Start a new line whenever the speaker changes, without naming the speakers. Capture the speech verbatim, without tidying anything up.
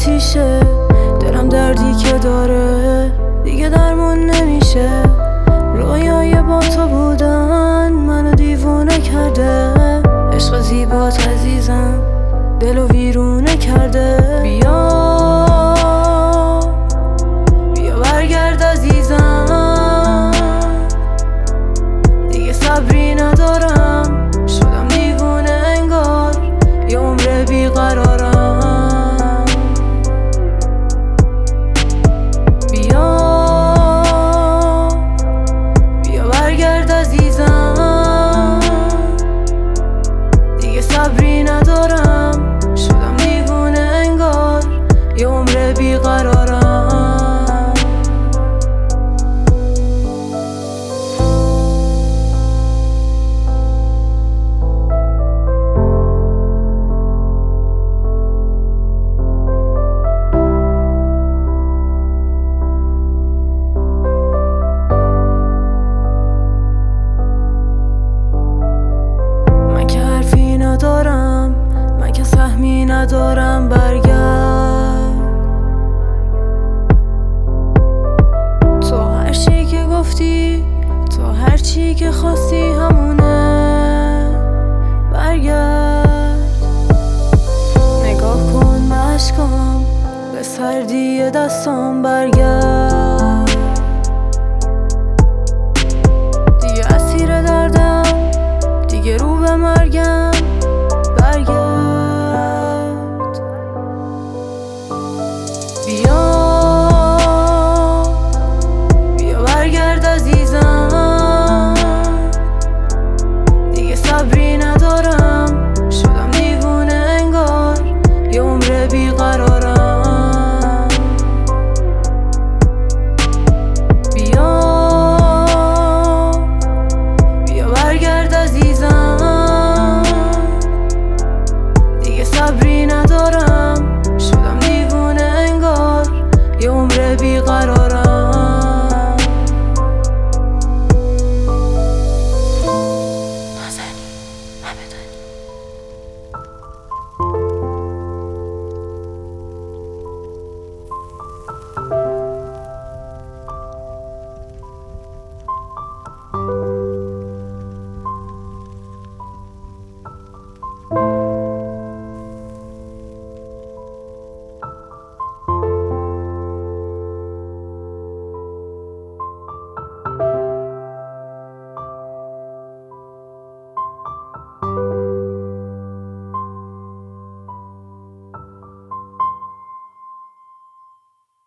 آتیشه، دلم دردی که داره دیگه درمون نمیشه. رویای با تو بودن منو دیوونه کرده، عشق زیبات عزیزم دلو ویرونه کرده. بیا بیا برگرد عزیزم، دیگه صبری ندارم، شدم دیوونه انگار یه عمر بیقرارم. بیا بیا برگرد عزیزم، دیگه صبری ندارم، شدم دیوونه انگار یه عمر بیقرارم. ندارم من که سهمی ندارم، برگرد. تو هر چی که گفتی، تو هر چی که خواستی همونه، برگرد. نگاه کن به اشکام، به سردی دستام، برگرد.